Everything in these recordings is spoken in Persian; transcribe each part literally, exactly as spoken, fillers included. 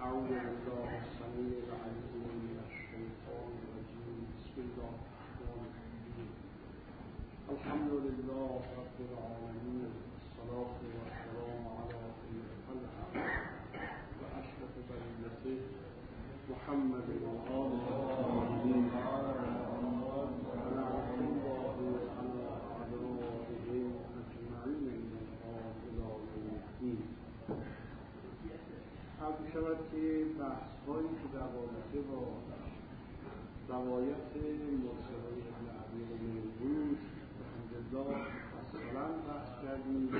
أعوذ بالله السميع العليم من الشيطان الرجيم بسم الله الرحمن الرحيم الحمد لله رب العالمين الصلاة والسلام على خير خلقه وأشرف بريته محمد وآله الطاهرين ولعنة الله على أعدائهم أجمعين من الآن إلى يوم الدين. حاضر شود که بحث هایی که در رابطه با روایت مرسله ابن ابی رومیه الحمدلله اصلا بحث کردیم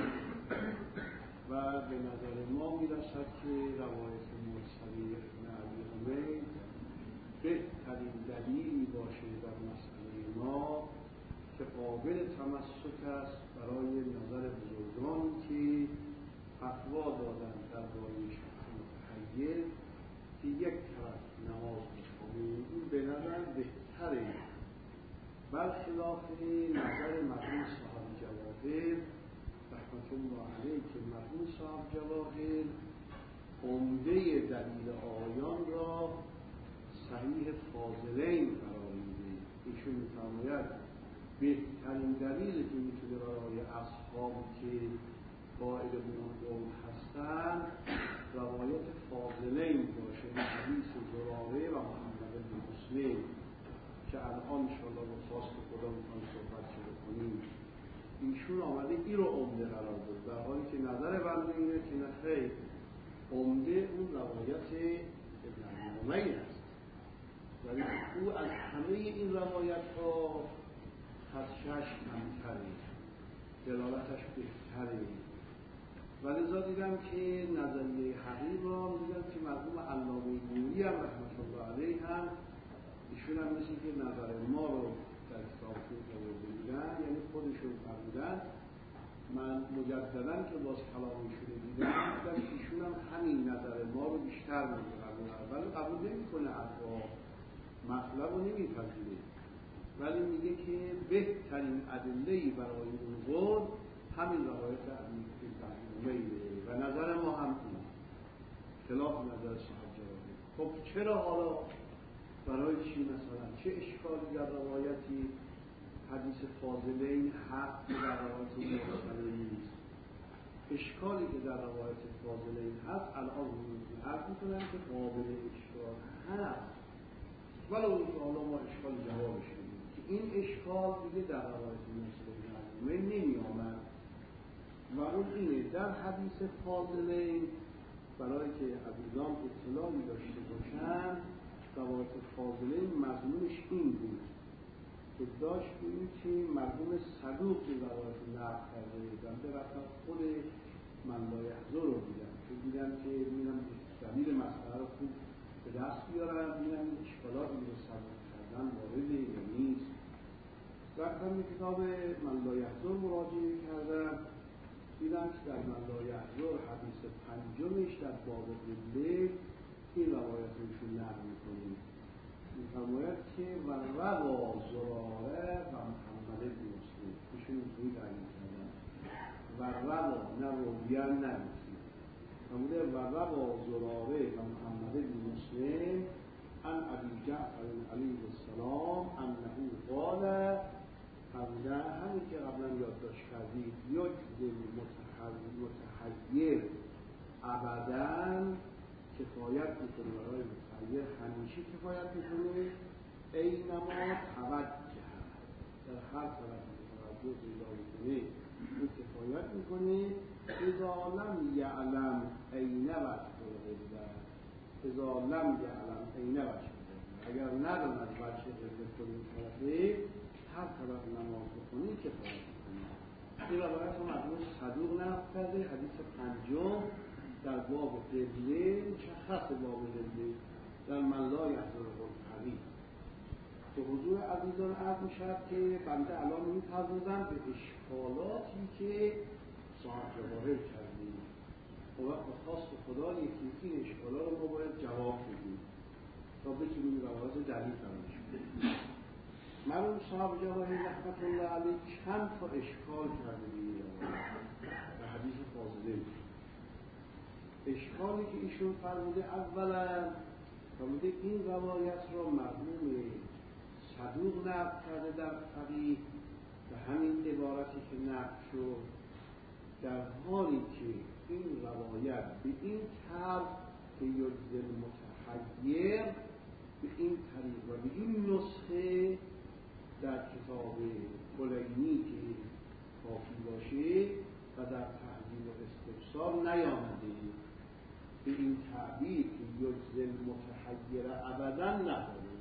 و به نظر ما میرسد که روایت مرسله ابن ابی رومیه بهترین دلیلی باشه در مسئله ما که قابل تمسک است برای نظر بزرگانی که فتوا دادند درباره شخص متحیر که یک طرف نماز بخوانیم این به نظر بهتره، برخلاف نظر مرحوم صاحب جواهر رحمت الله علیه که مرحوم صاحب جواهر عمده دلیل آیان را صحیح فاضلین قرار میده. ایشون می‌فرماید بهترین دلیلی که میتونه برای اصحابی که قائل به اون قول هستند روایت فاضلین باشه، به حدیث زراره و محمد بن مسلم که الان انشاءالله با خواست خدا میتونم صحبت شده کنیم. ایشون آمده ای رو عمده قرار داد، در حالی که نظر بنده اینه که نخیر عمده اون روایت ابن ابی است، ولی او از همه این روایت ها خدشش کمتره، دلالتش بهتره. ولذا دیدم که نظریه حقیق را دیدم که مرحوم علامه نوری هم رحمت الله علیه هم ایشون هم مثل که نظر ما رو در کتابشون آورده بودن، یعنی خودشون فرمودن. من مجددا که باز کلامشون رو دیدم دیدم که ایشون هم همین نظر ما رو بیشتر می‌کنه، ولی قبول نمی‌کنه، حتی مطلب رو نمی‌پذیره، ولی میگه که بهترین ادله‌ای برای اون قول همین روایت ابی رومیه و نظر ما هم این خلاف نظر صاحب جواهر. خب چرا حالا برای چی مثلا چه اشکالی در روایتی حدیث فاضلین حق در روایت مرسله نیست؟ اشکالی که در روایت فاضلین هست الان عرض میکنن که قابل اشکال هست، ولی اون که حالا ما اشکال جوابش بدیم که این اشکال دیگه در روایت مرسله نمی آمد و اون اینه در حدیث فاضلین برای که عزیزان اطلاعی داشته باشن روایت فاضلین مضمونش این بود که داشت این که مرحوم صدوق این روایت نقل کرده بنده رفتم خود من لا یحضر رو دیدم که دیدم که میرم دلیل مسئله رو خوب به دست بیارم، میرم این اشکالات این رو صدوق کردن وارده یا نیست. رفتم به کتاب من لا یحضر مراجعه کردم، دیدم که در من لا یحضر حدیث پنجمش در باب قبله این روایتشون نقل میکنیم. میفرماید که و روا زراره و محمد بن مسلم ایشون اینطوری تعیین کردن و روا نه رویان نه مسلم فرموده و روا زراره و محمد بن مسلم عن ابی جعفر علیه السلام انه قال فرموده همین که قبلا یادداشت کردید یک دل متحیر ابداً کفایت میکنه، برای متحیر همیشه کفایت میکنه. اینما توجه در هر طرف توجه پیدا میکنه این کفایت میکنه. اذا لم یعلم این وجه القبله اذا لم یعلم این وجه القبله اگر نداند وجه قبله کدوم طرفه هر طرف نماز بخونی کفایت میکنه. این روایت رو مرحوم صدوق نقل کرده، حدیث پنجم در باب قبله مشخص باب قبله در من لا یحضر القبله. که حضور عزیزان عرض میشد که بنده الان میپردازم به اشکالاتی که صاحب جواهر کردیم و وقت خاص خدا یکی این اشکالات رو ما باید جواب بدیم تا بتونیم روایت دلیل فرمش بدیم. مرحوم صاحب جواهر رحمت الله علیه چند تا اشکال کرده به حدیث فاضله. اشکالی که ایشون فرموده اولا فرموده این روایت را مرحوم صدوق نقل کرده در فقیه و همین عبارتی که نقل شد، در حالی که این روایت به این طرز که یجزی المتحیر به این طریق و به این نسخه در کتاب کلینی که کافی باشه و در تحلیل و استفسار نیامده، به این تعبیر که یجزی المتحیر ابدا نداره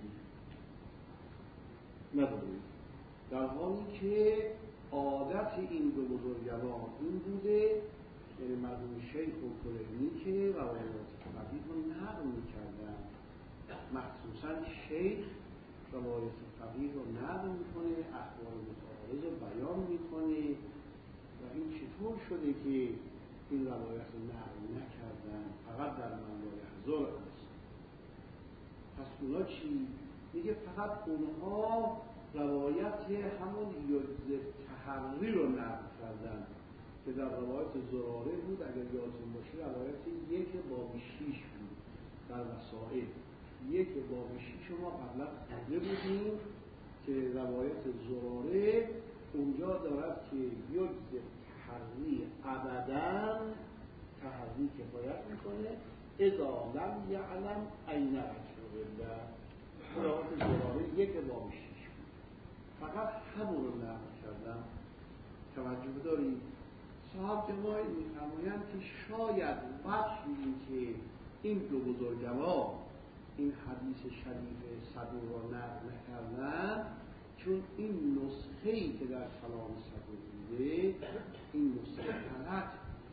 نداره در حالی که عادت این دو بزرگوار این بوده، یعنی مرحوم شیخ و کلینی که روایات فقیه رو نقل می‌کردن، مخصوصا شیخ روایات فقیه رو نقل می‌کنه، اخبار متعارض رو بیان می‌کنه و این چطور شده که این روایت رو نقل نکردن، فقط در منبع حضور هست. پس اونا چی؟ میگه فقط اونها روایت همون یجزی تحری رو نقل کردن که در روایت زراره بود، اگر یادتون باشه روایت یک باب شیش بود در وسائل. یک باب شیش ما قبلا خونده بودیم که روایت زراره اونجا دارد که یجزی تحری ابدا، تحری کفایت میکنه اذا لم یعلم این وجه روایت زراره یک باب شیش فقط همون رو نقل کردم. توجه دارید صاحب جماعی میفرمایند که شاید وجه این که این دو بزرگوار این حدیث شریف صدوق را نقل نکردن چون این نسخه‌ای که در کلام صدوق بوده این نسخه غلط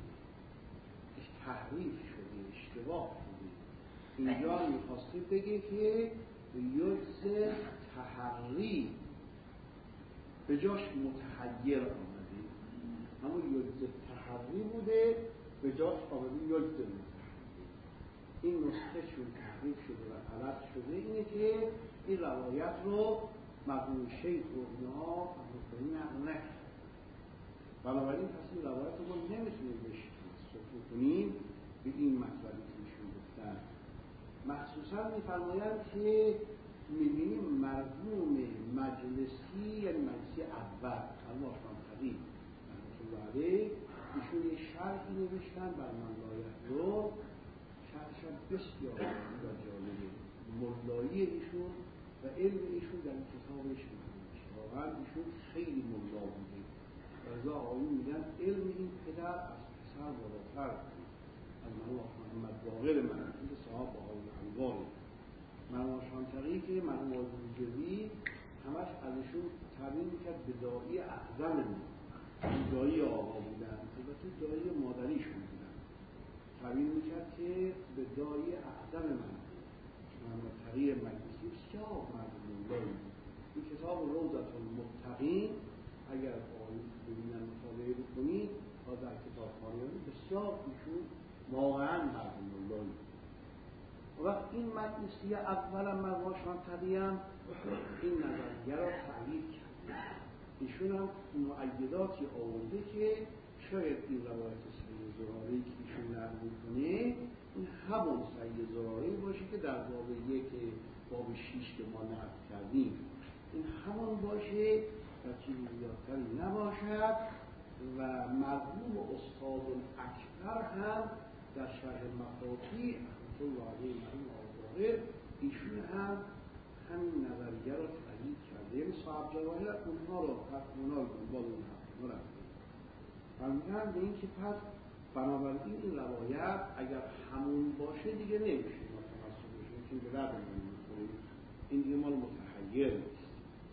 تحریف شده، اشتباه شده. اینجا میخواسته بگه که یجزی تحری به جاش متحیر آمده، اما یجزی تحری بوده به جاش آمده یجزی متحیر. این نسخه چون تحریف شده و غلط شده اینه که این روایت رو مرحوم شیخ و اینها مطمئن نقل نکرد. بنابراین پس این روایت رو ما نمیتونیم بهش صفحه کنیم به این مطلبی که ایشون گفتن. مخصوصا میفرمایند که میبینیم مرحوم مجلسی یعنی مجلسی اول مرحوم آشانتقی رحمت الله علیه ایشون یه شرحی نوشتن بر منبع رو، شرحشان بسیار و جالبه، ملایی ایشون و علم ایشون در این کتابش میکنه، واقعا ایشون خیلی ملا بوده و ازا آقایون میگن علم این پدر از پسر بالاتر بود، از مرحوم محمد باقر منطقی صاحب آقایون انواره مرحوم آشانتقی که مرحوم آجوزجوی همش ازشون تعبیر میکرد به دایی اعظم ما، دایی آقا بودن، البته دایی مادریشون بودن، تعبیر میکرد که به دایی اعظم من محمد تقی مجلسی بسیار مردم الله. این کتاب روضة المتقین اگر آقایون ببینن مطالعه بکنید و در کتاب خانیانی بسیار ایشون واقعا مردم الله. و وقت این مجلسی اولا مرحوم آشانتقی هم این نظریه را تأیید کرد، ایشون هم مؤیداتی آورده که شاید این روایت صحیح زراره‌ای که ایشون نقل می‌کنه این همون صحیح زراره‌ای باشه که در باب یک باب شیش که ما نقل کردیم این همون باشه و چیزی زیادتری نباشد. و مرحوم استاد اکبر هم در شرح مفاتیح رحمت الله علیه مرحوم آقای ایشون هم همین نظریه را تأیید کرده، یعنی صاحب جواهر اونها را اونها را دنبال اونها رفته و میگن به این که پس بنابراین این روایت اگر همون باشه دیگه نمیشه ما تمسک بشه چون به رد نمیخوره، این دیگه مال متحیر نیست.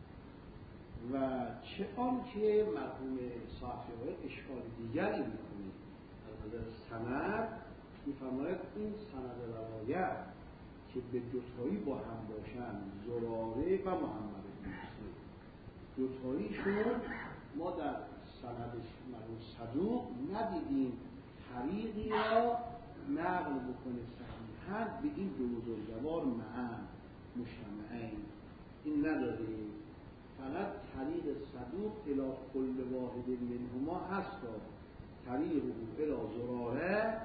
و چه آن که مرحوم صاحب جواهر اشکال دیگری میکنه از نظر سند، میفرماید این سند روایت که به دوتایی با هم باشن زراره و محمد بن مسلم دوتاییشون ما در سندش مرحوم صدوق ندیدیم طریقی را نقل بکنه صحیحاً به این دو بزرگوار معا مجتمعین، این نداریم. فقط طریق صدوق الی کل واحد منهما هست، طریق او الی زراره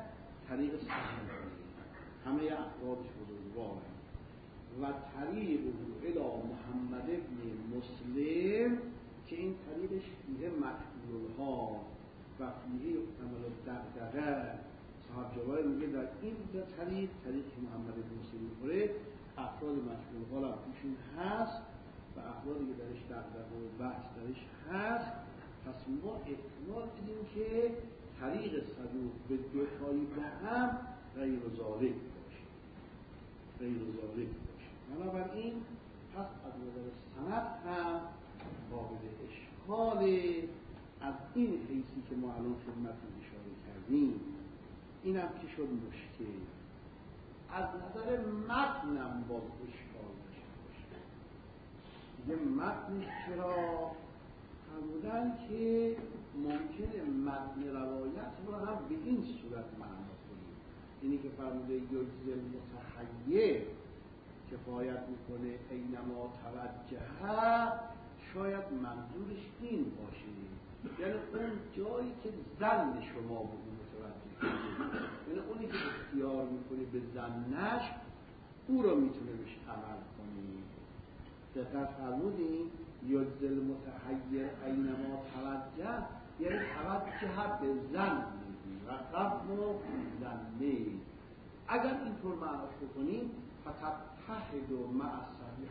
طریق صحیح همه افرادش بزرگوار و طریق الی محمد ابن مسلم که این طریقش فیه مقبولها و فیه یحتمل الدغدغه. صاحب جواهر میگه در این طریق طریق که محمد ابن مسلم میخوره افراد مشغول حال هم توشون هست و افرادی که درش دغدغه و بحث درش هست. پس ما احتمال بدیم که طریق صدوق به دوتایی با هم غیر ذالک باشه غیر ذالک باشه. بنابراین پس از نظر سند هم قابل اشکاله. از این حیثی که ما الان خدمتتون اشاره کردیم اینم که شد مشکل. از نظر متنم باز اشکال داشته باشه. دیگه متنش چرا؟ فرمودن که ممکنه متن روایت رو هم به این صورت معنا کنیم. اینی که فرموده یجزل متحیر کفایت میکنه اینما توجه، شاید منظورش این باشه، یعنی اون جایی که ظن شما به اون متوجه کنه، یعنی اونی که اختیار میکنه به ظنش او رو میتونه بهش عمل کنی. دقت فرمودین یجزل متحیر اینما توجه، یعنی توجه به ظن و قبل ظنه. اگر اینطور معناش بکنیم فتتحد مع الصحیح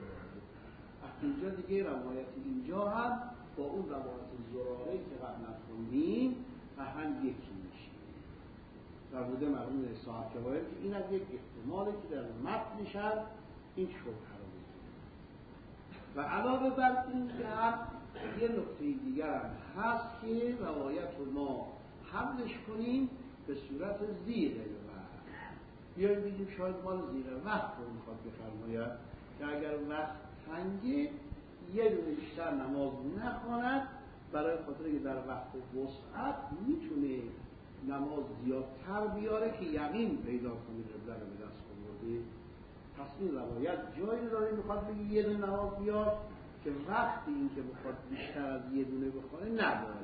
اینجا دیگه روایت اینجا هم با اون روایت زراره که قبلا خوندیم هم یکی میشه. فرموده مرحوم صاحب جواهر که این از یک احتمالی که در متنش هم این شبهه رو می‌کنه. و علاوه بر این که هم یه نکته دیگر هم هست که روایت رو ما حملش کنیم به صورت زیر وقت. بیاییم بگیم شاید مال زیر وقت رو میخواد بفرماید که اگر وقت تنگه یه دونه بیشتر نماز نخواند، برای خاطر که در وقت وسعت میتونه نماز زیادتر بیاره که یقین پیدا کنه قبله رو به دست آورده. پس این روایت جایی داره میخواد بگه یه دونه نماز بیار که وقتی این که بخواد بیشتر از یه دونه بخوره نداره.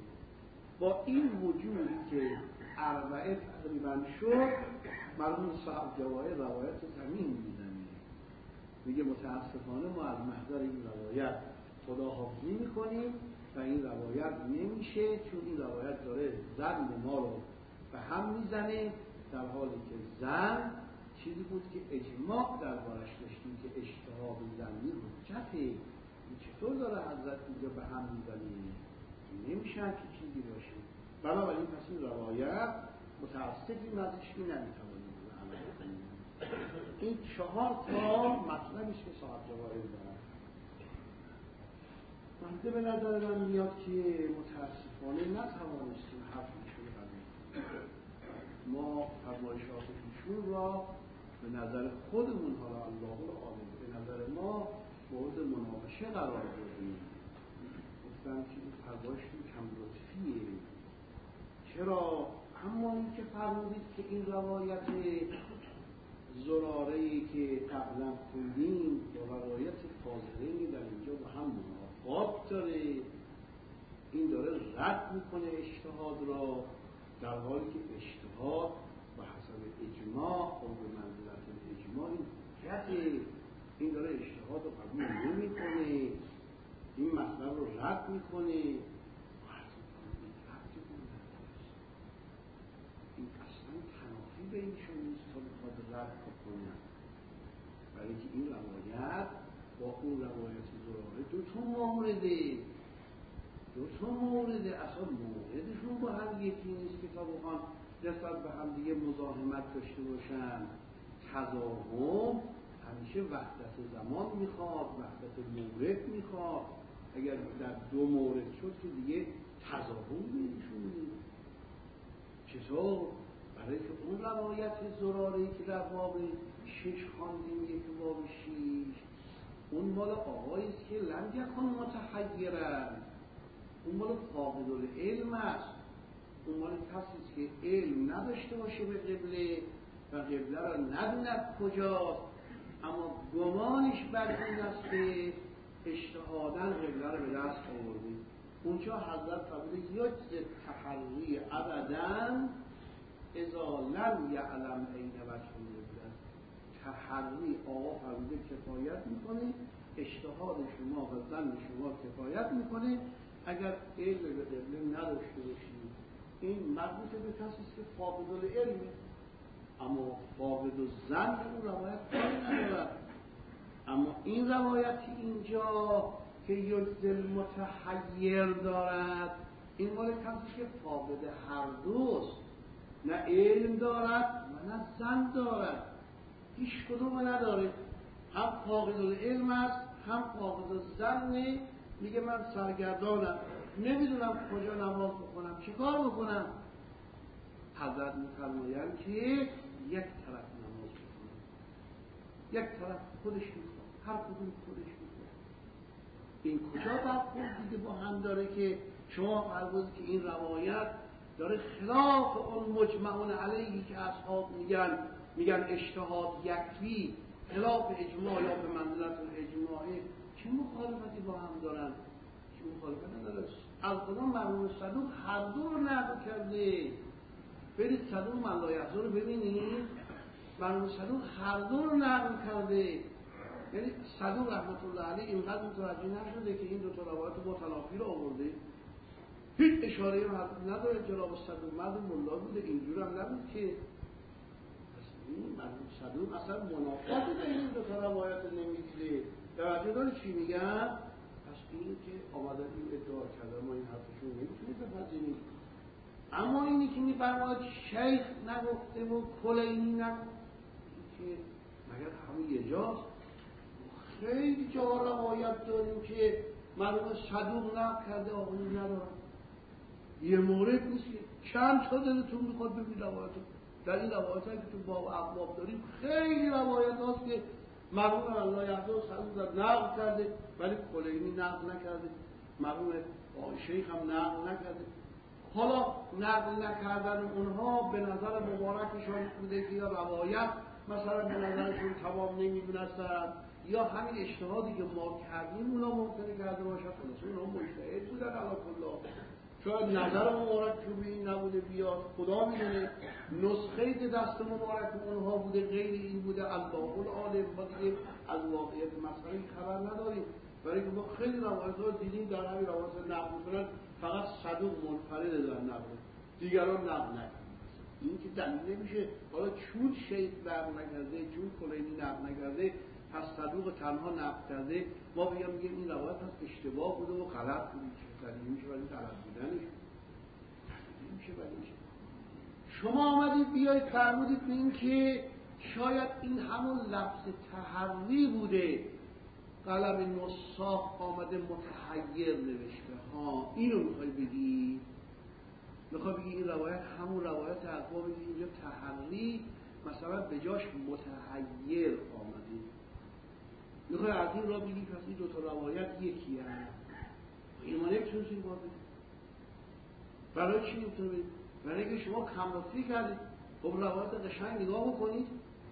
با این وجودی که اربعه تقریبا شد، مرحوم صاحب جواهر روایت زمین میزنه، میگه متاسفانه ما از محضر این روایت خداحافظی میکنیم و این روایت نمیشه، چون این روایت داره ظن ما رو به هم میزنه، در حالی که ظن چیزی بود که اجماع دربارش داشتیم که اجتهاد ظنی حجته. این چطور داره حضرت اینجا به هم میزنه؟ نمیشه که چیزی باشه. بنابراین پس این روایت متاسفیم ازش که نمیتوانیم به عمل کنیم. این چهار تا مطلبیش که صاحب جواهر دارن منده به نظر من میاد که متاسفانه نتوانستیم حرفشون قبول ما فرمایشات ایشون را به نظر خودمون، حالا الله العالم، به نظر ما مورد مناقشه قرار دادیم. گفتم که این فرمایشون کم لطفیه. چرا؟ اما این که فرمودید که این روایت زراره‌ای که قبلا خوندیم با روایت فاضلینی در اینجا با هم منافات داره، این داره رد میکنه اجتهاد را، در حالی که اجتهاد به حسب اجماع و به منزلت اجماع این حجته. این داره اجتهاد رو قبول نمیکنه، این مطلب رو رد میکنه. این اصلا تنافی بینشون نیست تا بخواد رد بکنه، برای که این روایت با اون روایت زراره دو تا مورده دو تا مورده اصلا موردشون با هم یکی نیست که تا بخوان نسبت به هم دیگه مزاحمت داشته باشن. تضاهم همیشه وحدت زمان میخواد، وحدت مورد میخواد. اگر در دو مورد شد که دیگه تضاهم بینشون نیست. چطور؟ برای که اون روایت زراره‌ای که در باب شش خواندیم، یک باب شیش، اون مال آقایی است که لم یکن متحیرن، اون مال فاقد العلم است، اون مال کسی است که علم نداشته باشه به قبله و قبله را ندوند کجاست، اما گمانش بر این است که اجتهاداً قبله را به دست آورده. اونجا حضرت فرموده یجز تحری ابداً اذا لم یعلم عین وجه النبوت. تحری آقا فرموده کفایت میکنه، اجتهاد شما و ظن شما کفایت میکنه. اگر علم به قبله نداشته باشید، این مربوط به کسی است که فاقد العلمه، اما فاقد الظن اون روایت کاری ندارد. اما این روایتی اینجا که یجزل متحیر دارد، این مال کسی که فاقد هر دوست، نه علم دارد و نه ظن دارد، هیچ کدوم نداره، هم فاقد العلم است هم فاقد الظن. میگه من سرگردانم، نمیدونم کجا نماز بخونم، چه کار بکنم. حضرت میفرمایند که یک طرف نماز بخونم، یک طرف خودش میخواد، هر کدوم خودش میخواد. این کجا برخورد دیگه با هم داره که شما فرمودید که این روایت داره خلاف اون مجمعون علیه که اصحاب میگن میگن اجتهاد یکفی، خلاف اجماع یا به منزلت الاجماعی. چه مخالفتی با هم دارن؟ چه مخالفتی نداره؟ از کدام مرحوم صدوق هر دو رو نقل کرده. برید صدوق من لا یحضر رو ببینید، مرحوم صدوق هر دو رو نقل کرده. یعنی صدوق رحمت الله علیه اینقدر متوجه نشده که این دو تا روایت متنافی رو آورده، هیچ اشاره هم نداره جناب صدوق مردم ملا بوده، اینجور هم نبود که مرحوم صدوق اصلا منافاتی به این دو تا روایت نمیدیده. توجه داره چی میگن؟ پس اینی که آمدن این ادعا کرده ما این حرفشون نمیتونید بپذیریم. اما اینی که میفرماید شیخ نگفته و کلینی نگفته، که مگر همه یه جاست؟ خیلی جا روایت داریم که مرحوم صدوق نقل کرده آقایی ندارن. یه مورد نیست که چند تا دلتون میخواد ببین روایت در این روایت هایی که تو باب ابواب داریم خیلی روایت هاست که مرحوم الله یحضر صدوق نقل کرده ولی کلینی نقل نکرده، مرحوم شیخ هم نقل نکرده. حالا نقل نکردن اونها به نظر مبارکشان بوده که یا روایت مثلا به نظرشون تمام نمیدونستن، یا همین اجتهادی که ما کردیم اونا ممکنه کرده باشد، خلاص اونا مجتهد بودن علی کل. شاید نظر مبارک تو به این نبوده بیاد، خدا میدونه نسخه که دست مبارک اونها بوده غیر این بوده، الله العالم. ما دیگه از واقعیت مسئله خبر نداریم، برای که ما خیلی روایت ها دیدیم در همین روایت نقل میکنن فقط صدوق منفرد در نقل، دیگران نقل نکردن. این که دلیل نمیشه حالا چون شیخ نقل نکرده، چون کلینی نقل نکرده، پس صدوق تنها نقل کرده، ما بگم میگیم این روایت پس اشتباه بوده و غلط بوده. چه دلیل میشه ولی غلط بودنش؟ نمیشه ولی میشه. شما آمدید بیایید فرمودید به این که شاید این همون لفظ تحری بوده، قلم نساخ آمده متحیر نوشته. ها اینو میخوای بگی؟ میخوای بگی این روایت همون روایت اقوا بگی اینجا تحری مثلا به جاش متحیر آمده؟ میخوای از این را بگی پس این دوتا روایت یکی هست؟ این ما نمیتونید این بار بگید. برای چی نمیتونید بگید؟ برای اینکه شما کمرفتی کردید. خب روایت قشنگ نگاه بکنید،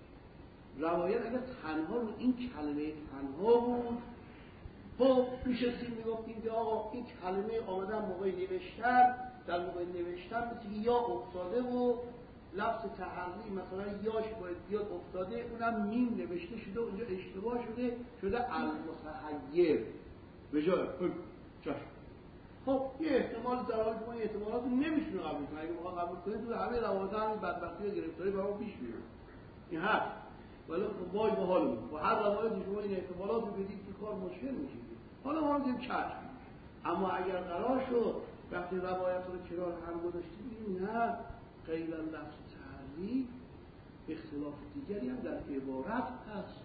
روایت اگر تنها رو این کلمه تنها بود، خب میشستیم میگفتیم که آقا این کلمه آمدن موقع نوشتن، در موقع نوشتن مثل یا افتاده و لفظ تحری مثلا یاش باید بیاد افتاده، اونم میم نوشته شده اونجا اشتباه شده شده المتحیر به جای چشم. خب یه احتمال در حال شما این احتمالات رو نمیتونه قبول کنه. اگه بخواه قبول کنید تو همه روایت همین بدبختی و گرفتاری برای پیش میاد. این هست ولی وای به حالمون با هر روایت شما این احتمالات رو بدید که کار مشکل میشه. حالا ما میگیم چشم. اما اگر قرار شد وقتی روایت رو کنار هم گذاشتیم نه غیر لفظ تحری اختلاف دیگری هم در عبارت هست.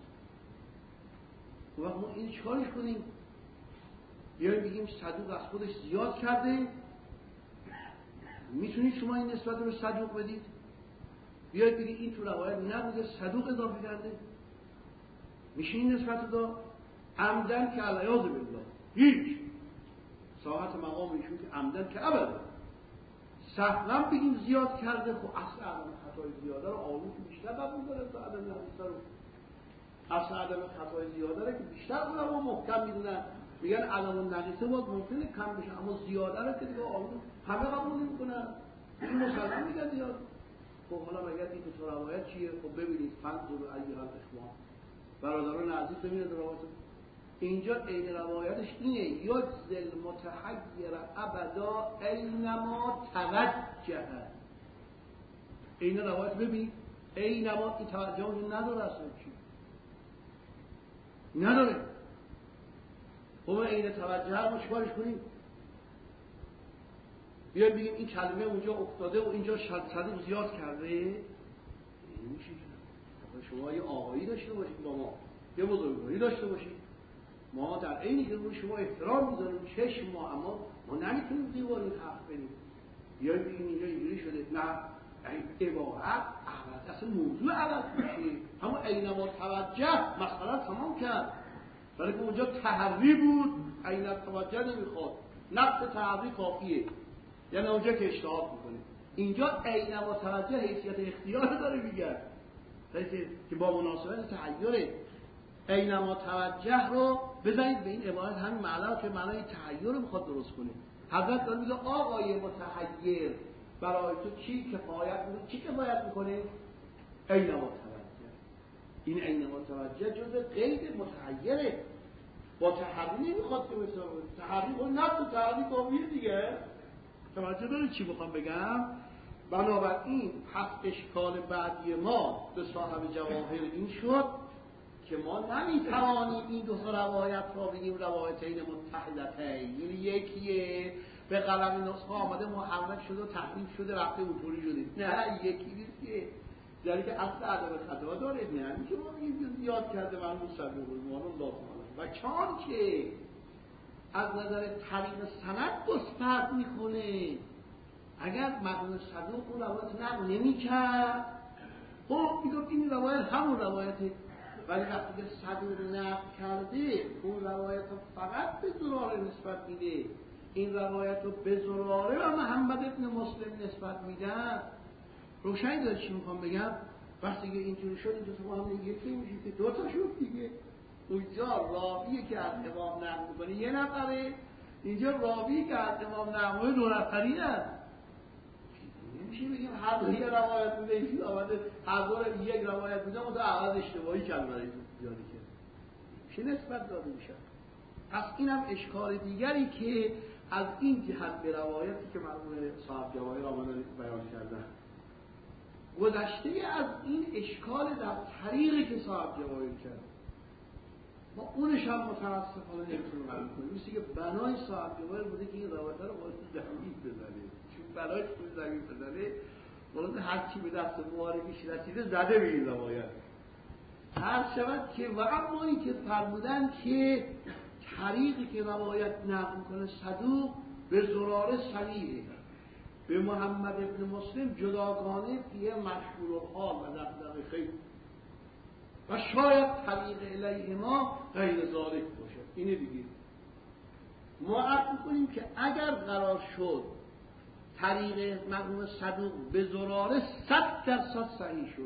و ما این چیکارش کنیم؟ بیاییم بگیم صدوق از خودش زیاد کرده؟ میتونید شما این نسبت رو صدوق بدید؟ بیایید بگید این تو روایت نبوده صدوق اضافه کرده؟ میشه این نسبت رو داد؟ عمدن که علیاذ بالله هیچ ساحت مقام ایشون که عمدن که ابدا سهوا بگیم زیاد کرده. خب اصل عدم خطای زیاده رو آلو که بیشتر قبول داره تا عدم نقیصه رو. اصل عدم خطای زیاده رو که بیشتر علما محکم میدونن، میگن عدم نقیصه باید ممکنه کم بشه، اما زیاده رو که دیگه آلو همه قبول نمیکنن. این مسلمان میگن زیاد. خب حالا مگر این تو روایت چیه؟ خب ببینید فنظروا ایها الاخوان، برادران عزیز ببینید روایت اینجا عین روایتش اینه یجزل متحیر ابدا اینما توجه. این روایت ببین اینما این توجه نداره اصلا چی نداره. خب این توجه هر ما چیکارش کنیم؟ بیایم بگیم این کلمه اونجا افتاده و اینجا صدوق زیاد کرده. این میشه شما یه آقایی داشته باشید با ما، یه بزرگواری داشته باشید، ما در عینی که روی شما احترام میذاریم چشم ما، اما ما نمیتونیم دیواری حق بریم. بیایم بگیم اینجا اینجوری شده. نه این عبارت عوض اصلا موضوع عوض میشه. همون اینما توجه مثلا تمام کرد، ولی که اونجا تحری بود اینما توجه نمیخواد، نقص تحری کافیه، یعنی اونجا که اشتهاد میکنه. اینجا اینما توجه حیثیت اختیار داره میگه که با مناسبت تحیره. اینما توجه رو بزنید به این عبارت همین معنی که معنای تحیر رو میخواد درست کنه. حضرت داره میگه آقای متحیر برای تو چی کفایت میکنه؟ چی کفایت میکنه؟ اینما توجه. این اینما توجه جزء قید متحیره، با تحری نمیخواد که مثلا تحری خود نفس و تحری کافیه دیگه. توجه داره چی بخوام بگم؟ بنابراین پس اشکال بعدی ما به صاحب جواهر این شد که ما نمیتوانیم این دو روایت را بگیم روایتین متحدتین، یعنی یکیه به قلم نسخه آمده محرک شده و تحریف شده رفته اونطوری شده، نه یکی نیست که یعنی که اصل ادب خطا داره. نه میشه ما بگیم زیاد کرده من مصدق مانون لازم و چون که از نظر طریق سند گسترد میکنه. اگر مقام صدوق اون روایت نقل نمی‌کرد خب میگم این روایت همون روایته، ولی وقتی که صدوق نقل کرده اون روایت رو فقط به زراره نسبت میده، این روایت رو به زراره و محمد ابن مسلم نسبت میدن. روشنی داره چی میخوام بگم؟ وقتی که اینجوری شد اینجا تو هم یکی میشه که دو تا شد دیگه. اونجا راویی که از امام نقل میکنه یه نفره، اینجا راویی که از امام نقل میکنه دو نفری هست. نمیشه بگیم هر دو یه روایت بوده ایشون آمده هر دو رو یک روایت بوده اون دو عوض اشتباهی کرد برای زیادی کرد، چه نسبت داده میشه؟ پس اینم اشکال دیگری که از این جهت به روایتی که مرحوم صاحب جواهر آمده بیان کردن گذشته از این اشکال در طریقی که صاحب جواهر کرد ما اونش هم متاسفانه نمیتونیم حل کنیم. مثل که بنای صاحب جواهر بوده که این روایت رو باید ضعیف بزنه، چون بنایش توی ضعیف بزنه باید هر چی به دست موارگیش رسیده زده به این روایت. هر شود که و اما این که فرمودن که طریقی که روایت نقل کنه صدوق به زراره صحیحه، به محمد ابن مسلم جداگانه فیه مشهور الحال و دغدغه خیلی و شاید طریق الیه ما غیر ذالک باشه. اینه دیگه ما عرض می‌کنیم که اگر قرار شد طریق مرحوم صدوق به زراره صد درصد صحیح شد،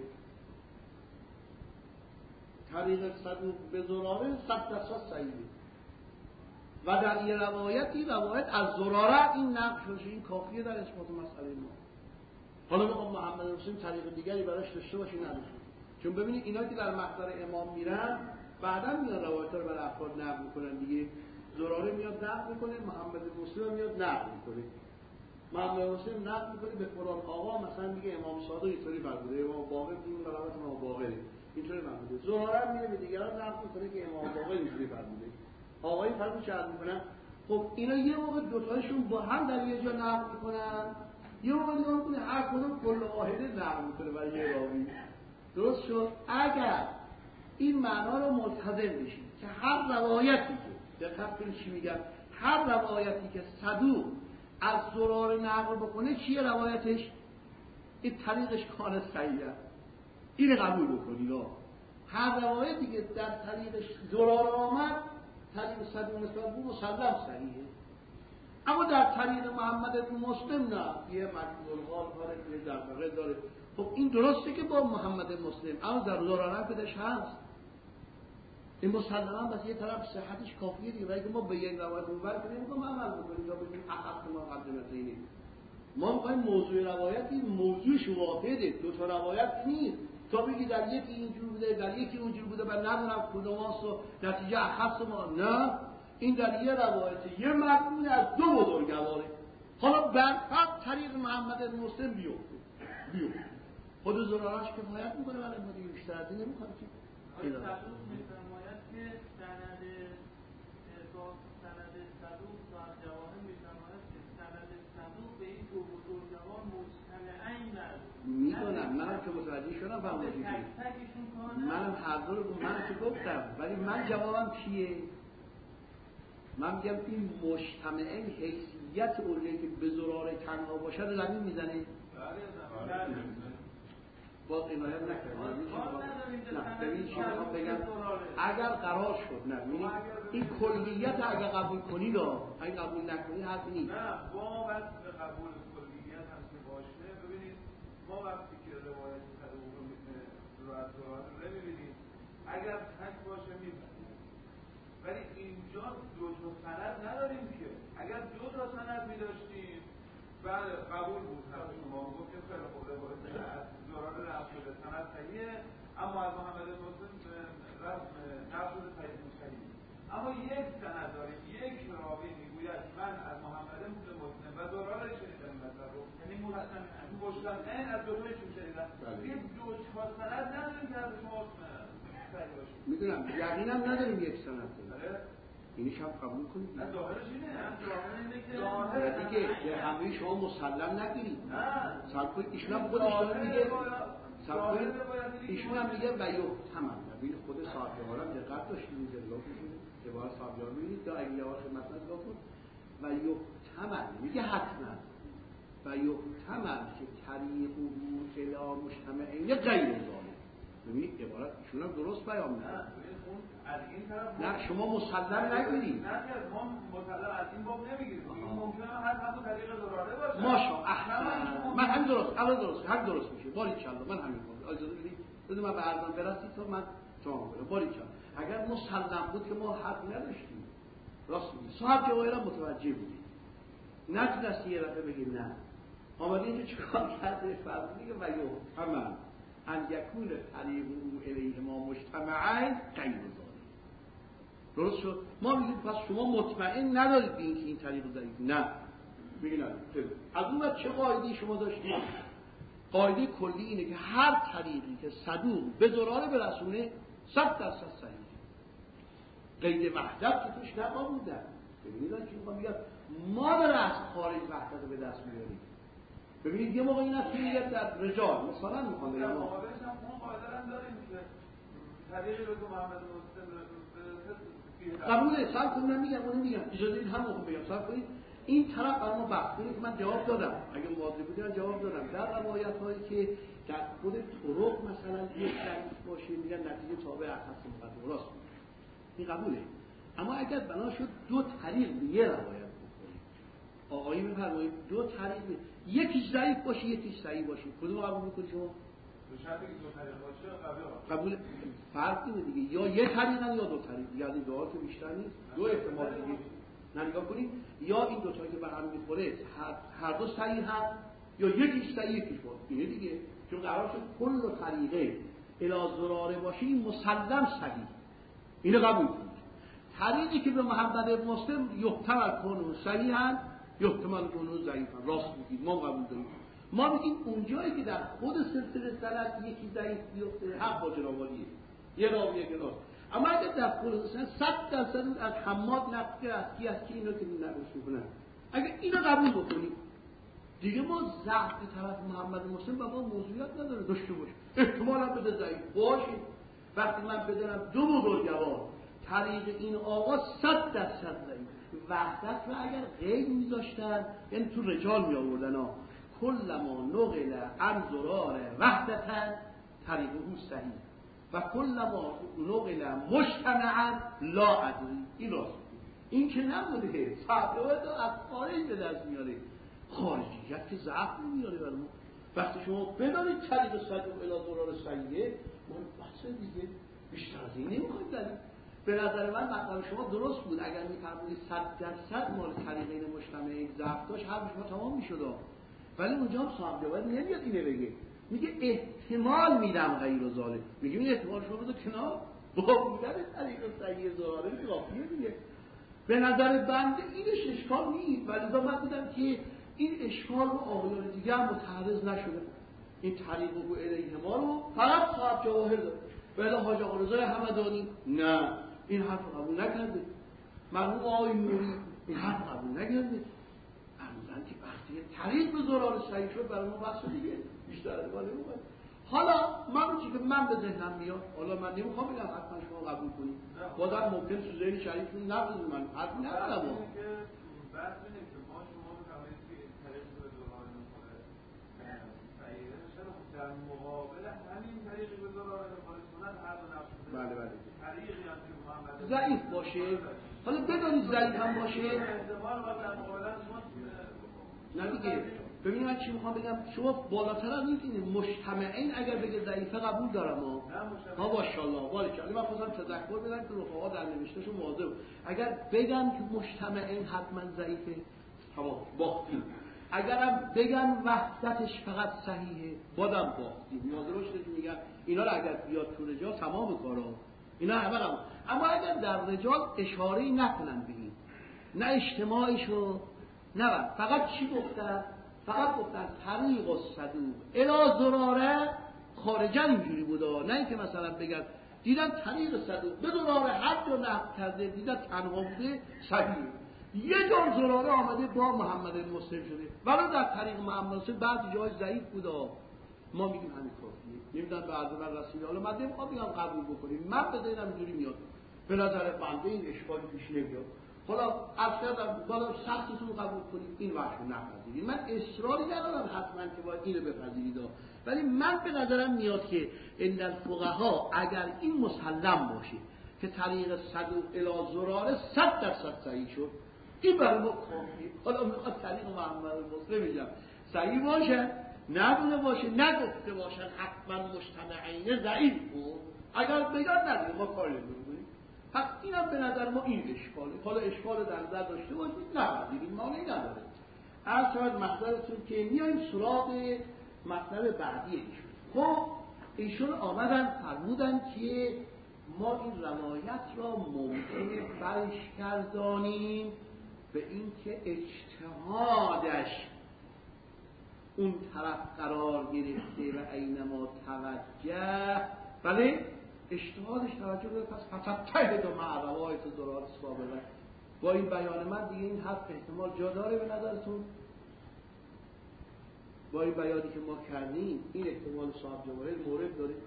طریق صدوق به زراره صد درصد صحیحه و در یه روایتی روایت از زراره این نقل شده، این کافیه در اثبات مسئله ما. حالا میخوام محمد مسلم طریق دیگری براش داشته باشه نداشته، چون ببینید اینا که در محضر امام میرن بعدا میاد روایت رو برای افراد نقل میکنن دیگه. زراره میاد نقل میکنه، محمد مسلم میاد نقل میکنه، محمد مسلم نقل میکنه به فلان آقا مثلا میگه امام صادق اینطوری فرموده، امام باقر این روایت امام باقره اینطوری فرموده. زراره میاد به دیگران نقل میکنه که امام باقر اینطوری فرموده، آقای فرمود چقدر میکنن. خب اینا یه موقع دوتایشون با هم در یه جا نقل میکنن، یه موقع نگاه میکنه هر کدوم کل واحده نقل میکنه برای یه راوی. درست شد؟ اگر این معنا رو ملتزم بشید که هر روایتی که دقت کنید چی میگم، هر روایتی که صدوق از زراره نقل بکنه چیه روایتش؟ این طریقش کار صحیحه، این قبول بکنید. هر روایتی که در طریقش زراره آمد طریق صدوق نسبت بود مسلم صحیحه، اما در طریق محمد بن مسلم نه، یه مجموع الحال داره، یه دغدغه داره. خب این درسته که با محمد مسلم اما در زراره بدش هست، این مسلمان بس یه طرف صحتش کافیه دیگه، ولی که ما به یک روایت مبر کنیم میگم عمل بکنیم یا بگیم احق ما قدمتینی ما میخوایم موضوع روایت این موضوعش واحده، دو تا روایت نیست. تا بگی در یکی اینجور بوده در یکی اونجور بوده و ندونم کدوماست و نتیجه اخص ما، نه، این در یه روایت یه مضمون از دو بزرگواره. حالا برفق طریق محمد بن مسلم بیفته بیفته خود زرارش کفایت میکنه، برای ما دیگه بیشتر از این نمیخوام که صدوق میفرماید که سند با سند صدوق صاحب جواهر میفرماید که سند صدوق به این دو بزرگوار مجتمعین میدونم، منم که متوجه شدم فرمایشی شد، منم هر دو رو منم که گفتم، ولی من جوابم چیه؟ من میگم این مجتمعین حیثیت اونی که به زرار تنها باشد زمین میزنه؟ باز عنایت نکردم. نه ببین چی میخوام بگم، اگر قرار شد، نه این کلیت اگر قبول کنی دا، اگر قبول نکنی حرفی نیست. نه ما وقتی به قبول کلیت هم که باشه، ببینید ما وقتی که روایت صدوق رو از زرار رو ببینیم اگر تک باشه میفهمیم، ولی اینجا دو تا سند نداریم که. اگر دو تا سند می‌داشتیم بله قبول بود، حرف شما گفت که خیلی خوب روایت از زرار رفت شده سند صحیحه، اما از محمد بن مسلم رفت نقل شده صحیح مشتهی. اما یک سند داریم، یک راوی میگوید من از محمد بن مسلم و زرار شنیدم مثلا رو، یعنی مجتمعین از دو تایشون شنیدم. این دو تا سند نداریم که از شما صحیح باشه. میدونم یقینم نداریم یک سند داریم، اینی شب قبول کنید. نه ظاهرش اینه، ظاهر اینه که ظاهر دیگه به همه شما مسلم نگیرید. سب کنید ایشون هم خودش داره میگه، سب کنید ایشون هم میگه و یحتمل. ببین خود صاحب هم دقت داشتید اینجا نگاه کنید، عبارت صاحب رو میبینید تا اگه یوار خدمت نگاه کن و یحتمل میگه حتما و یحتمل که طریق امور الی مجتمعین غیر ظاهر. ببینید عبارت ایشون هم درست بیان میکنه. از این طرف نه شما مسلم نگیرید. نه ما مسلم از این باب نمیگیریم. این ممکنه هر همون طریق زراره باشه. ماشا احسن. من همین درست، الان درست، همین درست میشه. باری چالله من همین میگم. اجازه بدید بده من به عرضم برسید تا من تمام کنم. باری چالله. اگر مسلم بود که ما حق نداشتیم. راست میگی. صاحب جواهرم متوجه بودید. نتونستی یه دفعه بگید نه. آمده اینجا چیکار کرده؟ فرض میگه و یو تمام ان یکون طریق او الیه ما مجتمعین غیر ظاهر. درست شد؟ ما میگیم پس شما مطمئن ندارید به اینکه این طریق ضعیف. نه میگن از اون وقت چه قاعده شما داشتید؟ قاعده کلی اینه که هر طریقی که صدوق به زراره برسونه صد درصد صحیح. قید وحدت که توش نبودن. ببینید چی میخوام بگم، ما داره از خارج وحدت رو به دست میاریم. ببینید یه موقع این است که در رجال مثلا میخوام بگم ما قاعده هم داریم که طریقی رو که محمد مسلم قبوله. سال کنید من میگم اونو میگم اجازه بدید همون رو بگم. سال کنید این طرف برای ما بحث کنید که من جواب دادم، اگه مواظب بودید من جواب دادم. در روایت هایی که در خود طرق مثلا یک ضعیف باشه میگن نتیجه تابع اخص مقدم، راست میگه، این قبوله. اما اگر بنا شد دو طریق یه روایت بکنید، آقایی میفرمایید دو طریق یکیش ضعیف باشه یکیش صحیح باشه، کدوم قبول میکنید شما؟ دو شرطی که دو طریق باشه قبول قبول. فرق اینه دیگه، یا یه طریقن یا دو طریق، یعنی دو ها که بیشتر نیست، دو احتمال دیگه نگاه کنید، یا این دو تا که به هم میخوره هر, هر دو صحیح هم یا یکیش صحیح یکیش باشه، اینه دیگه. چون قرار شد کل طریقه الی زراره باشه این مسلم صحیح، اینو قبول کنید. طریقی که به محمد بن مسلم یحتمل کنه صحیحن یحتمل کنه ضعیفن، راست میگید، ما قبول داریم. ما میگیم اونجایی که در خود سلسله سند یکی ضعیف بیفته حق با جناب عالیه، یه راویه که راست. اما اگه در خود سند صد درصد از حماد نقل از کی از کی اینو که نقلش میکنن، اگه اینو قبول بکنیم دیگه ما ضعف طرف محمد مسلم با ما موضوعیت نداره داشته باشه. احتمال هم بده ضعیف باشه. وقتی من بدونم دو بزرگوار طریق این آقا صد درصد ضعیف، وحدت رو اگر غیر میذاشتن یعنی تو رجال می آوردن ها کلما نقل عن زرار وحدتن طریق او صحیح و کلما نقل مجتمعا لا ادری. این راست این که نبوده صحبه از خارج به دست میاره، خارجیت که ضعف نمیاره برای ما. وقتی شما بدانید طریق صدوق الی زرار صحیحه ما بحث دیگه بیشتر از این نمیخواید داریم. به نظر من مطلب شما درست بود اگر میفرمودید صد درصد مال طریقین مجتمعین ضعف داشت حرف شما تمام میشد. ولی اونجا هم صاحب جواهر نمیاد اینه بگه، میگه احتمال میدم غیر و ظالم. میگه این احتمال شما بذار کنار، با بودن طریق صحیح زراره کافیه دیگه. به نظر بنده اینش اشکال نیست، ولی من دیدم که این اشکال رو آقایان دیگه هم متعرض نشده. این طریق و الیه ما رو فقط صاحب جواهر داره. ولی حاج آقا رضای همدانی نه، این حرف قبول نکرده. مرحوم آقای نوری این حرف قبول نکرده. فرمودن که وقتی طریق به زرار صحیح شد برای ما بحث دیگه بیشتر از بالا اومد. حالا من چیزی که من به ذهنم میاد، حالا من نمیخوام بگم حتما شما قبول کنید. بازم ممکن تو ذهن شریفتون نبود، من حرفی ندارم. بحث اینه که ما شما بفرمایید که طریق به زرار نمیخوره صحیحه، چرا در مقابل همین طریق به زرار نمیخوره سنت هر دو نفس بله بله طریقی هم که محمد ضعیف باشه، حالا بدانید ضعیف هم باشه احتمال باید در مقابل شما نه دیگه. ببینید من چی میخوام بگم، شما بالاتر از این که مجتمعین اگر بگه ضعیفه قبول دارم ها ها ماشاءالله باریکلا. من خواستم تذکر بدم که رفقا در نوشتهشون واضحه، اگر بگن که مجتمعین حتما ضعیفه تمام باختیم، اگرم بگن وحدتش فقط صحیحه بادم باختیم. ناظرش میگن اینا رو اگر بیاد تو رجال تمام کارا اینا همه قبول. اما اگر در رجال اشاره‌ای نکنن به این، نه اجتماعیشو نه فقط چی گفتن، فقط گفتن طریق الصدوق الی زراره خارجا اینجوری بوده، نه اینکه مثلا بگن دیدن طریق صدوق به زراره حد و نقد کرده دیدن تنها بوده صحیح، یه جور زراره آمده با محمد المسلم شده ولی در طریق محمد المسلم بعد جای ضعیف بوده. ما میگیم همین کافیه، نمیدونم به عرض من رسیده. حالا من نمیخوام بگم قبول بکنیم، من به ذهنم اینجوری میاد، به نظر بنده این اشکالی پیش نمیاد. حالا اصلا بالا سختتون قبول کنید این وقت نپذیرید، من اصراری ندارم حتما که باید اینو بپذیرید، ولی من به نظرم میاد که عند الفقها اگر این مسلم باشه که طریق صدوق الی زراره صد درصد صحیح شد این برای ما کافیه. حالا میخواد طریق محمد المسلم میگم صحیح باشه نبوده باشه نگفته باشن حتما مجتمعین ضعیف بود، اگر بگن نداره ما کاری نمی‌کنیم. پس اینم به نظر ما این اشکاله. حالا اشکال در نظر داشته باشید نبردید مانعی نداره. هر شاید محضرتون که میایم سراغ مطلب بعدی ایشون. خب ایشون آمدن فرمودن که ما این روایت را ممکنه برش گردانیم به این که اجتهادش اون طرف قرار گرفته و اینما توجه، بله اجتهادش توجه بده، پس فقط ته دو معروایت و درار سابقه. با این بیان من دیگه این حرف احتمال جا داره به نظرتون؟ با این بیانی که ما کردیم این احتمال صاحب جواهر مورد داره؟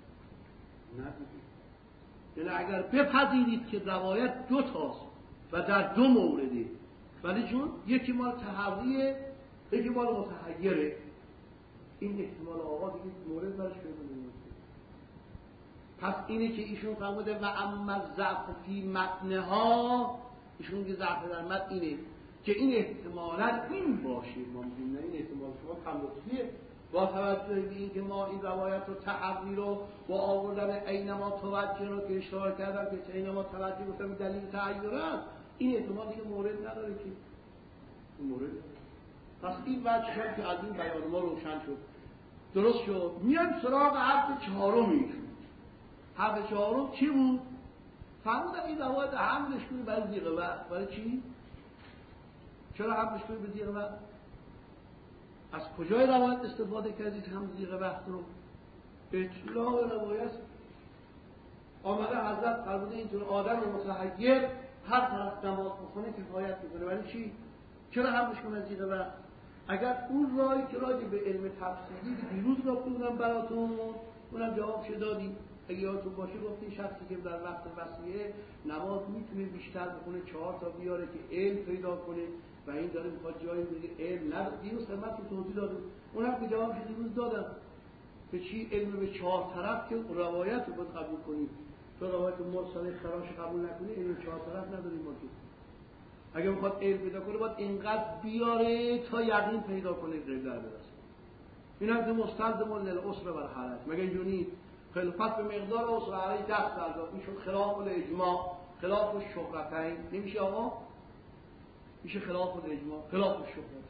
نه دیگه. یعنی اگر بپذیرید که روایت دو تاست و در دو مورده، ولی چون یکی مال تحریه یکی مال متحیره، این احتمال آقا دیگه مورد برش پیدا نمیشه. پس اینه که ایشون فرموده و اما ضعف فی متنها، ایشون که ضعف در متن اینه که این احتمالاً این باشه، ما میگیم نه این احتمال شما تملقیه با توجه به این که ما این روایت رو تحری رو با آوردن اینما توجه رو که اشتباه کردم که اینما توجه گفتم دلیل تعیرات، این احتمال دیگه مورد نداره که این مورد. پس این وجه شد که از این بیان ما روشن شد، درست شد. میان سراغ حرف چهارم ایشون. حرف چهارم چی بود؟ فرمودن این روایت حملش کنی برای زیغ وقت. برای چی؟ چرا حملش کنی به زیغ وقت؟ از کجای روایت استفاده کردید هم زیغ وقت رو؟ اطلاق روایت آمده حضرت فرموده اینطور آدم متحیر هر طرف نماز بخونه کفایت میکنه. ولی چی؟ چرا حملش کنه زیغ وقت؟ اگر اون رایی که راجع به علم تفسیری که دیروز را بودم براتون اونم جوابش دادیم. اگه یادتون باشه گفتین شخصی که در وقت وصیه نماز میتونه بیشتر بخونه چهار تا بیاره که علم پیدا کنه و این داره میخواد جایی بگه علم نداره. دیروز خدمتتون توضیح دادم، اونم که جوابش دیروز دادم که چی علم به چهار طرف که روایت رو باید قبول کنیم، تو روایت مرسل خراش قبول نکنی علم چهار طرف نداریم ما که اگه میخواد علم پیدا کنه باید اینقدر بیاره تا یقین پیدا کنه قبله برسه. این هم که مستلزم للعسر بر حالت مگه اینجوری خلافت به مقدار عسر علی دست بردار میشه خلاف الاجماع خلاف الشهرتین نمیشه آقا، میشه خلاف الاجماع خلاف الشهرتین.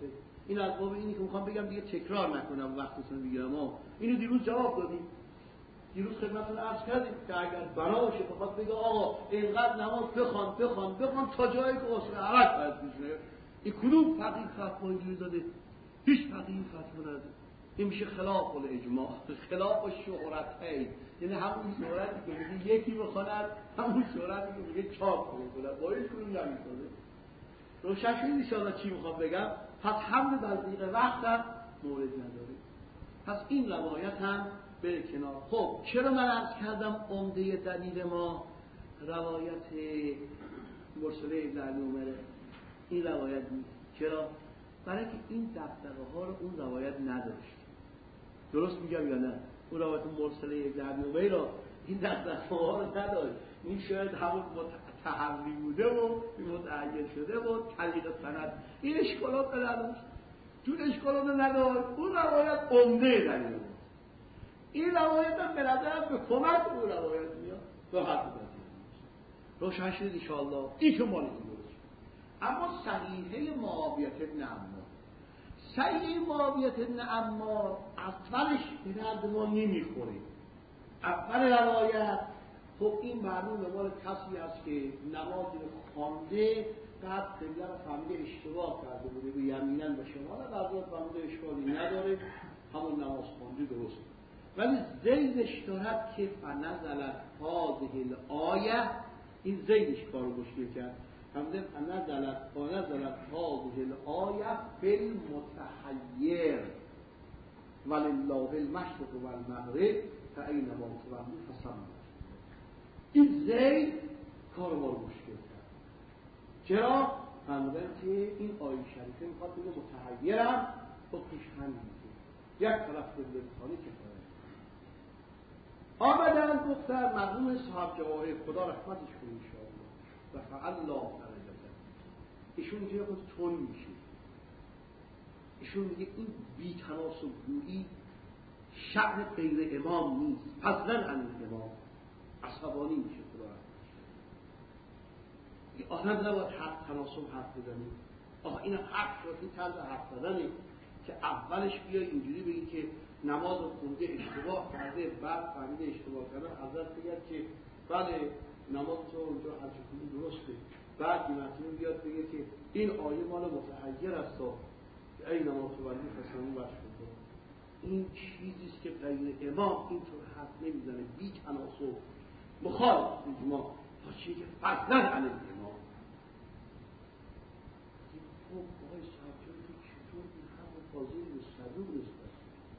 این از باب اینی که میخوام بگم دیگه تکرار نکنم وقتتون بگیرم. ما اینو دیروز جواب دادیم، دیروز خدمتتون عرض کردیم که اگر بناشه بخواد بگه آقا اینقدر نماز بخوان بخوان بخوان تا جایی که واسه عرق باید میشه، این کدوم فقیه فتوا اینجوری داده؟ هیچ فقیه فتوا نداده. این میشه خلاف الاجماع، خلاف شهرتین، یعنی همون شهرتی که میگه یکی بخواند، همون شهرتی که میگه چهار کنه با هیچ کنون نمیتونه. روشن شد ان شاءالله چی میخوام بگم. پس حمل در ضیق وقت هم مورد نداره. پس این روایت هم بره کنار. خب چرا من عرض کردم عمده دلیل ما روایت مرسله ابن عمر این روایت نیست؟ چرا؟ برای که این دغدغه ها رو اون روایت نداشت. درست میگم یا نه؟ اون روایت مرسله ابن عمر رو این دغدغه ها رو نداشت. این شاید همون تحری بوده و متعین شده و تعلیق سند، این اشکالات رو نداشت. چون اشکالات رو نداشت اون روایت عمده دلیل بود. این روایت هم به نظرم به کمک اون روایت میاد به حرف بزنید. روشن شد ان شاء الله. این که مال این درست. اما صحیحه معاویه بن عمار، صحیحه معاویه بن عمار اولش به درد ما نمیخوره. اول روایت خب این معلوم به مال کسی است که نماز رو خوانده، بعد قبله رو فهمیده اشتباه کرده بوده به یمیناً به شمال، بعد فهمیده اشکالی نداره، همون نماز خوانده درست. ولی زیدش دارد که فنزلت هذه الآیه، این زیدش کارو مشکل کرد. فهمیده فنزلت فنزلت هذه الآیه بالمتحیر ولله المشرق والمغرب فأینما تولوا فثم. این زید کار ما رو مشکل کرد. چرا؟ فهمیدن که این آیه شریفه میخواد بگه متحیرم حکمش همین میگه یک طرف قبله‌خانه کفایت. آمدن گفتن مرحوم صاحب جواهر خدا رحمتش کنه انشاءالله و فعل الله درجته، ایشون اینجا خود تون میشه. ایشون میگه این بی تناسب گویی شأن غیر امام نیست، فضلا عن امام. عصبانی میشه خدا رحمتش. این آدم نباید حق تناسب حرف بزنیم. آها این حق شد، این طرز حرف زدنه که اولش بیای اینجوری بگی که نماز رو خونده اشتباه کرده، بعد فهمیده اشتباه کرده، حضرت بگه که بله نماز تو اونجا حج کنی درسته، بعد این متن بیاد بگه که این آیه مال متحیر است و ای نماز تو ولی فسانی بش کنه. این چیزیست که غیر امام اینطور حرف نمیزنه، بی تناسب مخالف اجماع تا چیزی که فضلا علیه امام. خب آقای صاحبجان که چطور این حرف فاضل به صدوق نسبت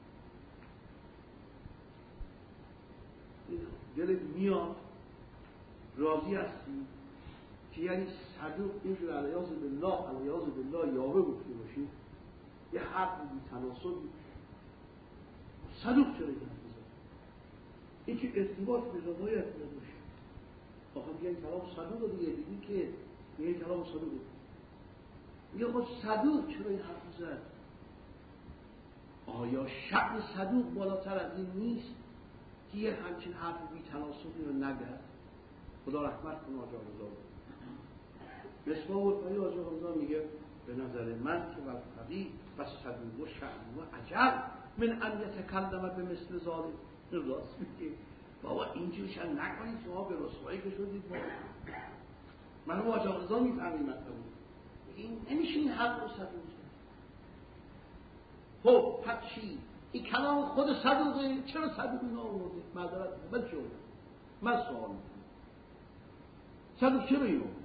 دلت میاد راضی هستی که یعنی صدوق اینجور علیاذ بالله علیاذ بالله یاوه گفته باشی، یه حرف بی تناسبی صدوق چرا این حرف بزن؟ این که ارتباط به روایت نباشه. آخه بیایی کلام صدوق دیگه دیدی که بیایی کلام صدوق میگه خود صدوق چرا این حرف زد؟ آیا شأن صدوق بالاتر از این نیست که یه همچین حرف بی تناسبی رو نگرد؟ خدا رحمت کنه آجا رضا. مصباح الفقی آجا رضا میگه به نظر من که والفقیه و صدوق و شأن و عجب من ان یتکلم به مثل ذالک. این راست میگه بابا اینجورش هم نکنید شما به رسوایی که شدید. بابا من با آجا رضا میفهمیم مطلب این نمیشه این حرف رو صدوق زد. خب پس چی؟ این کلام خود صدوقه، چرا صدوق اینا آورده؟ معذرت من چه آورده؟ من سوال میکنم صدوق چرا این آورده؟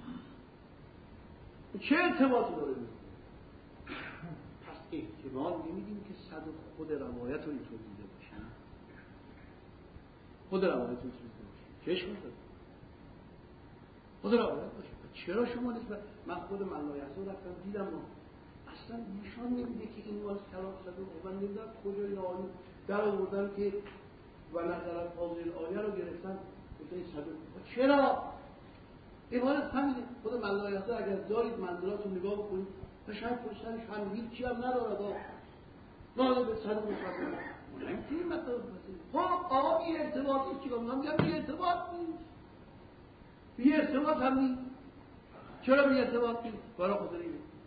چه ارتباطی داره میکنه؟ پس احتمال نمیدیم که صدوق خود روایت رو اینطور دیده باشه، خود روایت رو اینطور دیده باشه. چشم داره خود روایت باشه. چرا شما نسبت من خود ملایحسن رفتم دیدم ما اصلا نشان نمیده که این مال کلام صدوق. من نمیدونم کجا این آیه در آوردن که و نظرت فاضل آیه رو گرفتن گفتن صدوق. چرا؟ عبارت همینه. خود ملایحسن اگر دارید منظورات رو نگاه بکنید و شاید پشتنش هم هیچی هم ندارد نه به صدوق مصدق نمیتونیم مطلب بسید. خب آقا بی ارتباطی چی کنم؟ میگم بی ارتباط نیست، بی ارتباط هم نیست. چرا بی ارتباط نیست؟ برای خود اینه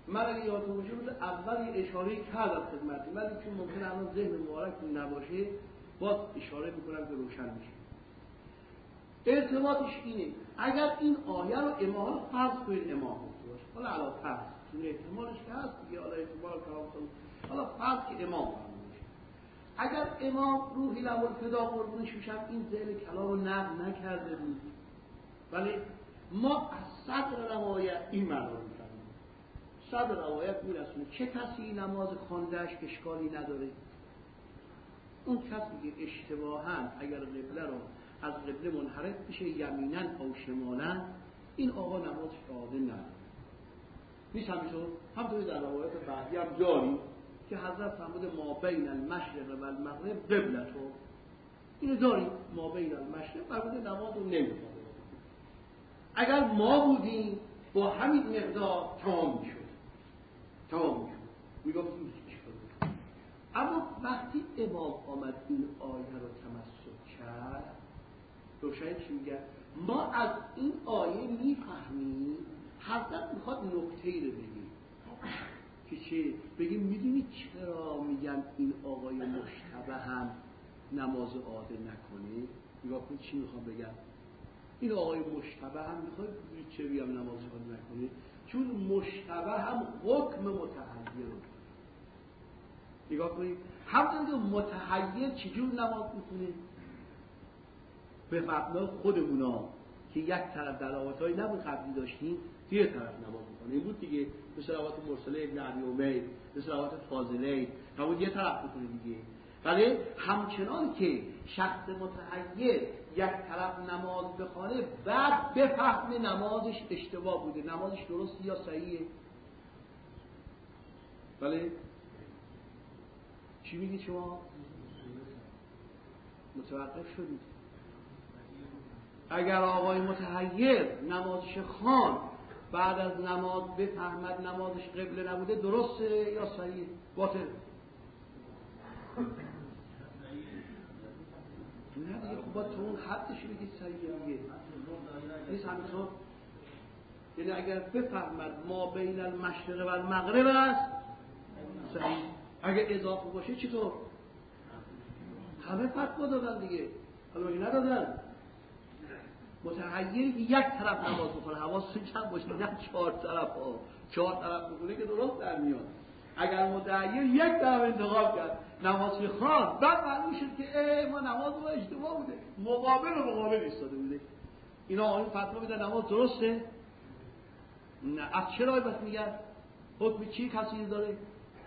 من اگه یادتون باشه روز اول یه اشاره کردم خدمتتون، ولی چون ممکنه الان ذهن مبارک نباشه باز اشاره میکنم که روشن میشه. ارتباطش اینه اگر این آیه رو امام فرض کنید امام گفته باشه، حالا علاوه فرض چون احتمالش که هست دیگه، حالا احتمال کلام حالا فرض که امام فرموده، اگر امام روحی له الفدا قربونش میشم این ذیل کلام رو نقل نکرده بود، ولی ما از صدر روایت این معنا رو میفهمیم. صدر روایت میرسونه چه کسی نماز خواندهش اشکالی نداره؟ اون کسی که اشتباهاً اگر قبله رو از قبله منحرف بشه یمینا او شمالا، این آقا نمازش اعاده نداره. نیست همینطور؟ همطوری در روایت بعدی هم داریم که حضرت فرموده ما بین المشرق و المغرب قبلتو، اینو داریم ما بین المشرق فرموده نماز رو نمیخواد. اگر ما بودیم با همین مقدار تمام میشد تمام میشد میگم اما وقتی امام آمد این آیه رو تمسک کرد، روشن چی میگه؟ ما از این آیه میفهمیم حضرت میخواد نکته‌ای رو بگیم که چه؟ بگیم میدونی چرا میگن این آقای مشتبه هم نماز عاده نکنه؟ نگاه کن چی میخوام بگم. این آقای مشتبه هم میخواد چه بگم نماز عاده نکنه؟ چون مشتبه هم حکم متحیر رو نگاه کنید. همونطور که متحیر چجور نماز میکنه؟ به مبنای خودمونا که یک طرف دلالت‌های نبود قبلی داشتیم، یه طرف نماز میکنه. این بود دیگه، مثل روایت مرسله ابن ابی امیر، مثل روایت فاضله، نبود یه طرف بکنه دیگه. ولی همچنان که شخص متحیر یک طرف نماز بخونه بعد بفهمه نمازش اشتباه بوده، نمازش درست یا صحیحه. ولی چی میگی شما؟ متوقف شدید. اگر آقای متحیر نمازش خوان بعد از نماز بفهمد نمازش قبله نبوده، درسته یا صحیح؟ باطل. نه دیگه با تو اون حدش بگید صحیح دیگه. نیست همینطور؟ یعنی اگر بفهمد ما بین المشرق و المغرب است صحیح. اگر اضافه باشه چطور؟ همه فتوا دادن دیگه، حالا این ندادن. متحیری که یک طرف نماز بخونه حواستون چند باشه، نه چهار طرف ها چهار طرف بخونه که درست در میاد. اگر متحیر یک طرف انتخاب کرد نمازی خوان، بعد معلوم شد که ای ما نماز ما اشتباه بوده، مقابل و مقابل ایستاده بوده، اینا آقایون فتوا میدن نماز درسته؟ نه. از چرا بس میگن حکم چی کسی داره؟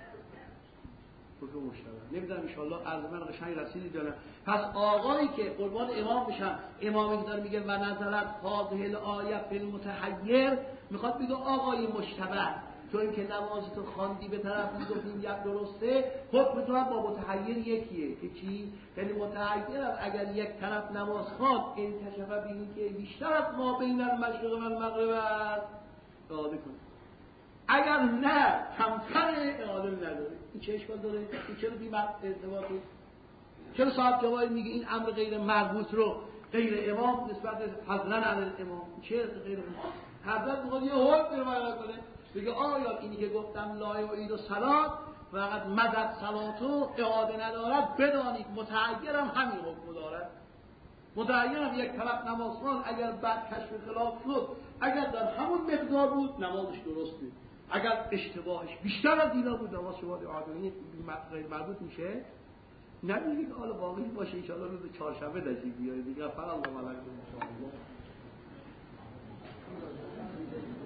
حکم مشتبه. نمیدونم انشاءالله عرض من قشنگ رسیدی دارم. پس آقایی که قربان امام بشم، امامی که داره میگه و نظرت هذه الآیه فی المتحیر، میخواد بگه آقای مشتبه تو این که نماز تو خواندی به طرف میگفتیم یک درسته، حکم تو هم با متحیر یکیه که چی؟ یعنی متحیر هم اگر یک طرف نماز خواند انکشف به این که بیشتر از ما بین المشرق و المغرب است اعاده کنه، اگر نه کمتر اعاده نداره. این چه اشکال داره؟ این چرا بی ارتباطه؟ چرا صاحب جوایی میگه این امر غیر مربوط رو غیر امام نسبت حضرن علی امام؟ چه غیر امام؟ حضرت میخواد یه حکم رو بیان کنه، بگه آیا اینی که گفتم لا یعید الصلات فقط مدد صلاتو اعاده ندارد، بدانید متعیر هم همین حکم دارد. متعیر هم یک طرف نماز خوان اگر بعد کشف خلاف شد، اگر در همون مقدار بود نمازش درسته، اگر اشتباهش بیشتر از اینا بود نماز شما اعاده غیر مربوط میشه. نمیگید حالا واقعی باشه ان شاء الله روز چهارشنبه داشتید بیارید دیگه. فعلا الله ملک ان شاء الله.